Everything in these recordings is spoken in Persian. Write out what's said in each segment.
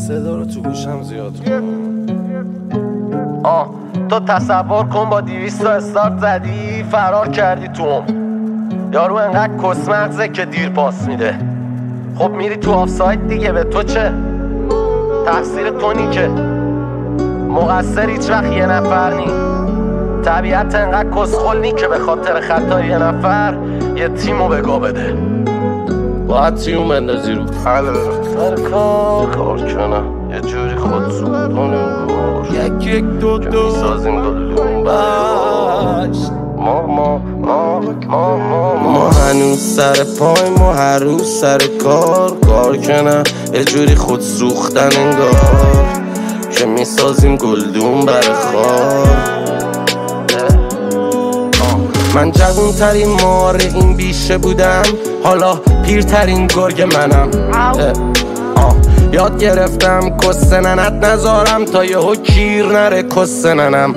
صدا رو تو گوشم زیاد کن. تو تصور کن با 200 تا استارت زدی فرار کردی تو یارو انقدر کسمغزه که دیر پاس میده. خب میری تو آفساید دیگه، به تو چه؟ تقصیر تو نی که مقصر هیچ وقت یه نفر نی. طبیعت انقدر کسخل نی که به خاطر خطای یه نفر یه تیمو بگاه بده. باید تیمو بندازی رو سر کار کنم یه جوری خود سودون انگار یک دو که میسازیم گلون باش. ما هنوز سر پای، ما هر روز سر کار کنم یه جوری خود سوختن انگار که میسازیم گلدون بر خار. من جوونترین مار این بیشه بودم، حالا پیرترین گرگ منم. یاد گرفتم کسته ننت نذارم تا یهو کیر نره کسته ننم.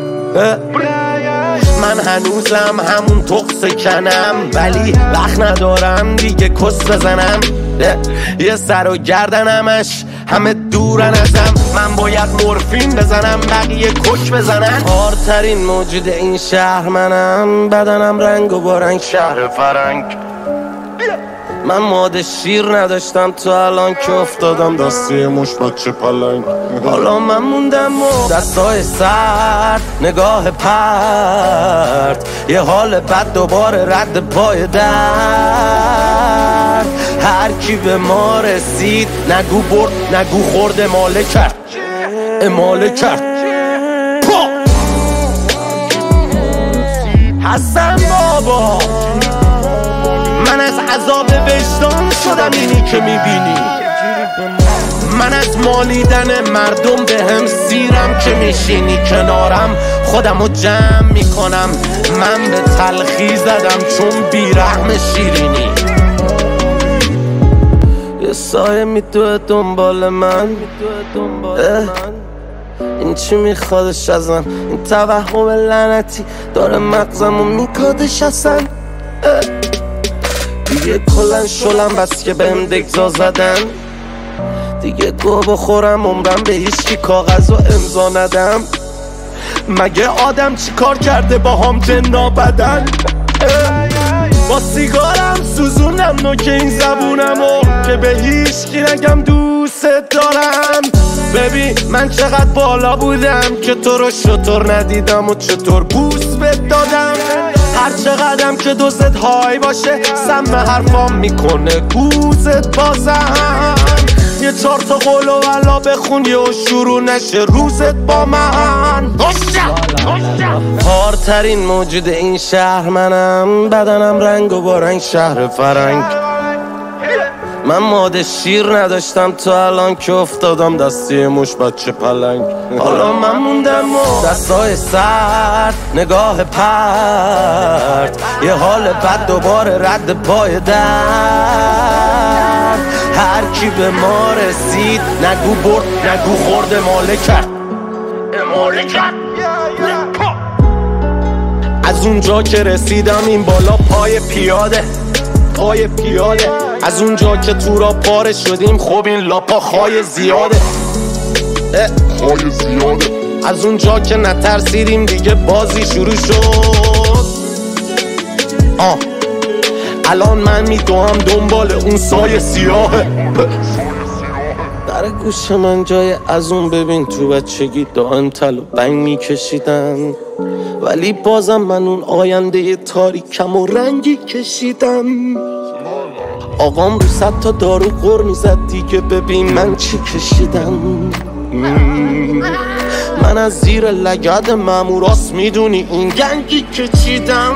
من هنوزم همون تقص کنم ولی وقت ندارم دیگه کس بزنم. یه سر و گردنمش همه دورن ازم، من باید مورفین بزنم بقیه کش بزنن. هارترین موجود این شهر منم، بدنم رنگ و با رنگ شهر فرنگ. من ماده شیر نداشتم تو الان که افتادم دستی مش بچه پلنگ. حالا من موندم و دستای سرد، نگاه پرد، یه حال بد دوباره رد پای در. هر کی به ما رسید نگو برد نگو خورد، اماله کرد اماله کرد. حسن بابا من از عذاب وجدان شدم اینی که میبینی. من از مالیدن مردم به هم سیرم که میشینی کنارم خودمو جمع میکنم. من به تلخی زدم چون بیرحم شیرینی. یه سایه میدوه دنبال من، این چی میخوادش ازم؟ این توهم لعنتی داره مغزمو میکادش اصلا. دیگه کلن شلم بس که بهم دگزا زدن، دیگه گو بخورم عمرم به هیچکی کاغذ و امضا ندم. مگه آدم چی کار کرده با هم جنا بدن؟ با سیگارم سوزونم نوک این زبونمو که به هیچکی نگم دوست دارم. ببین من چقدر بالا بودم که تو رو شطور ندیدم و چطور بوس بد دادم. هر چقدرم که دوست های باشه سم حرفام میکنه گوزت بازم. یه 4 تا قول و ولا بخون یه شروع نشه روزت با من. هارترین موجود این شهر منم، بدنم رنگ و با رنگ شهر فرنگ. من ماده شیر نداشتم تو الان که افتادم دستی مش بچه پلنگ. حالا من موندم و دستای سرد، نگاه پرد، یه حال بد دوباره رد پای در. هر کی به ما رسید نگو برد نگو خورد، اماله کرد اماله کرد. از اونجا که رسیدم این بالا پای پیاده، پای پیاده. از اونجا که تو را پاره شدیم خب این لاپا خای زیاده، خای زیاده. از اونجا که نترسیدیم دیگه بازی شروع شد. الان من میدوام دنبال اون سایه سیاهه. در گوش من جای از اون ببین تو بچگی دائم تل و بنگ میکشیدن، ولی بازم من اون آینده تاریکم و رنگی کشیدم. آقام رو 100 تا دارو غر میزد دیگه ببین من چی کشیدم. من از زیر لگد ماموراست میدونی این گنگی کشیدم.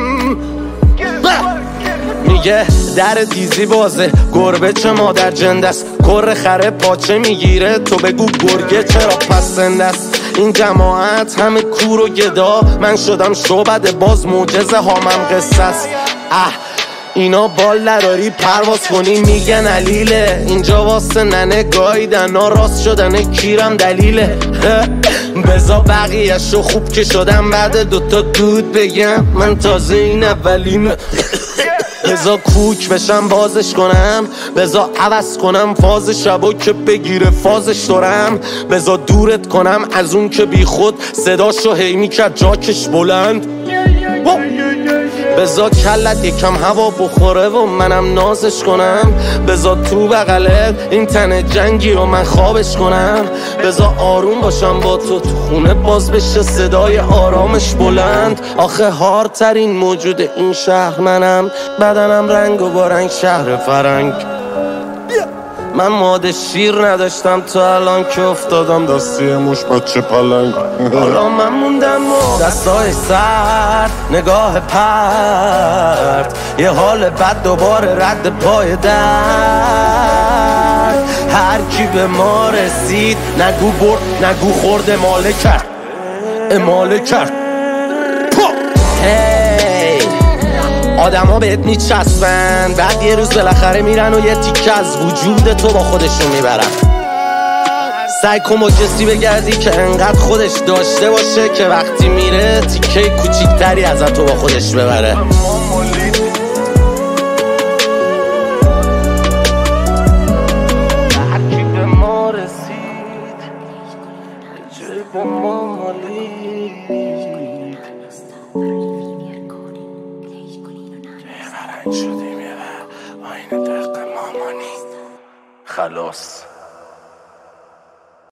میگه در دیزی بازه گربه چه مادر جندست، کر خره پاچه میگیره تو بگو گرگه چرا پسندست. این جماعت همه کور و گدا، من شدم شعبده باز معجزه هامم قصه است. اینا بال نداری پرواز کنی میگن علیله، اینجا واسه ننه گایدن راست شدن کیرم دلیله. بزا بقیه‌شو خوب که شدم بعد 2 تا دود بگم من تازه این اولینه. بزا کوک بشم بازش کنم، بزا عوض کنم فاز شبا که بگیره فازش دارم، بزا دورت کنم از اون که بی خود صداشو هی میکرد جاکش بلند، بزا کلت یکم هوا بخوره و منم نازش کنم، بزا تو بغلت این تن جنگی رو من خوابش کنم، بزا آروم باشم با تو خونه باز بشه صدای آرامش بلند. آخه هارترین موجود این شهر منم، بدنم رنگ و با رنگ شهر فرنگ. من ماده شیر نداشتم تا الان که افتادم دستی موش بچه پلنگ. حالا من موندم و دستای سرد، نگاه پرد، یه حال بد دوباره رد پای درد. هر کی به ما رسید نگو برد نگو خورد، اماله کرد اماله کرد. آدم ها بهت میچسبن، بعد یه روز بالاخره میرن و یه تیکه از وجود تو با خودشون میبرن. سعی کن با کسی بگردی که انقدر خودش داشته باشه که وقتی میره تیکه کوچیکتری از تو با خودش ببره. هرکی به ما رسید جای با ما مالید، شدیم یه آینه دق مامانی خلاص.